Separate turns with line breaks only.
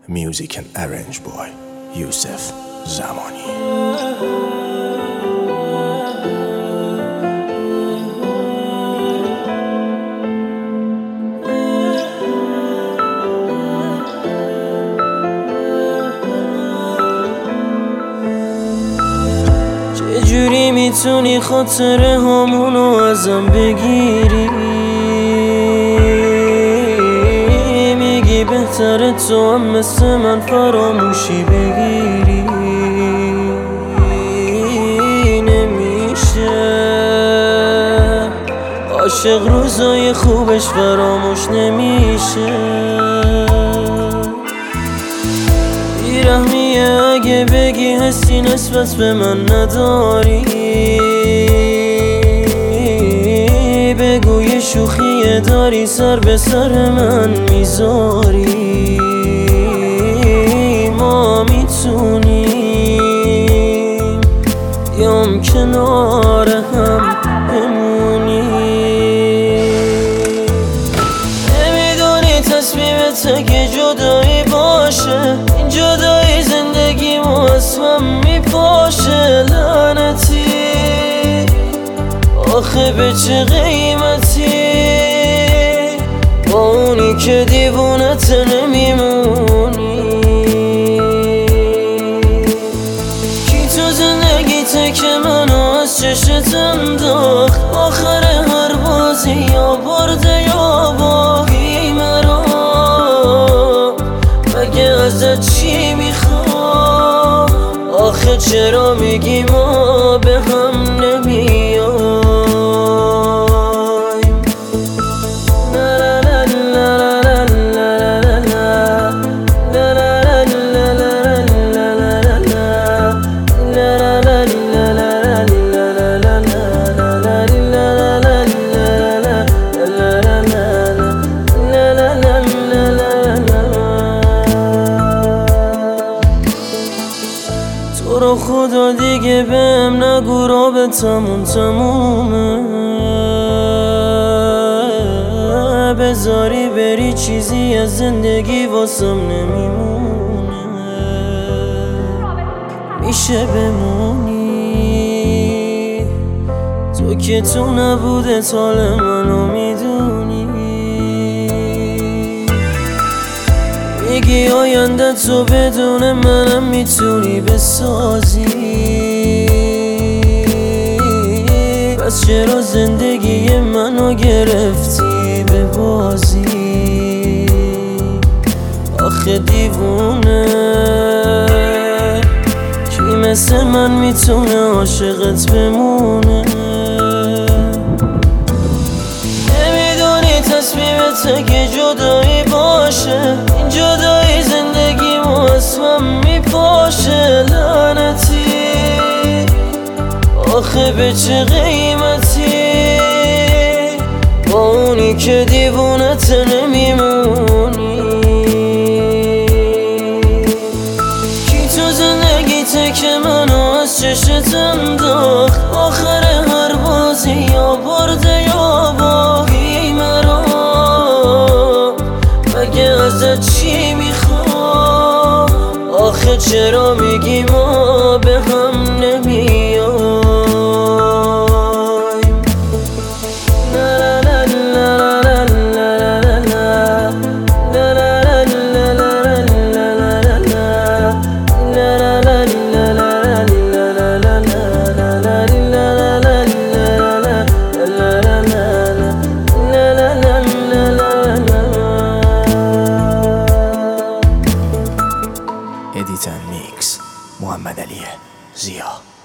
Music and arrange by Yusuf Zamani.
چجوری میتونی خاطره همونو ازم بگیری؟ میگی بهتره تو هم مثل من فراموشی بگیری. نمیشه عاشق روزای خوبش فراموش نمیشه. بیرحمیه اگه بگی حسی نسبت به من نداری. بگو یه شوخیه داری سر به سر من میذاری. ما میتونیم یام کنار هم بمونیم. نمیدونی تصمیمت اگه جدایی باشه، این جدایی زندگیمو از هم میپاشه. لعنتی آخه به چه قیمتی با اونی که دیوونت نمیمونی؟ کی تو زندگیته که منو از چشت انداخت؟ آخر هر بازی یا برده یا باقی مرا. مگه ازت چی میخوام؟ آخه چرا میگی ما به هم نمیایم؟ تو رو خدا دیگه بهم نگو رابطمون تمومه. بذاری بری چیزی از زندگی واسم نمیمونه. میشه بمونی تو که تو نبوده حال منو میدونی. میگی آینده تو بدون منم میتونی بسازی. پس چرا زندگی منو گرفتی به بازی؟ آخه دیوونه کی مثل من میتونه عاشقت بمونه؟ نمیدونی تصمیمت اگه جدایی باشه، این جدایی زندگیمو از هم میپاشه. لعنتی آخه به چه قیمتی با اونی که دیوونت نمیمونی؟ کی تو زندگیته که منو از چشت انداخت؟ آخر هر بازی یا برده یا باقی مرا. مگه ازت چی میخوام؟ آخه چرا میگی ما به هم نمیایم؟
Edit and Mix محمد علی زیا.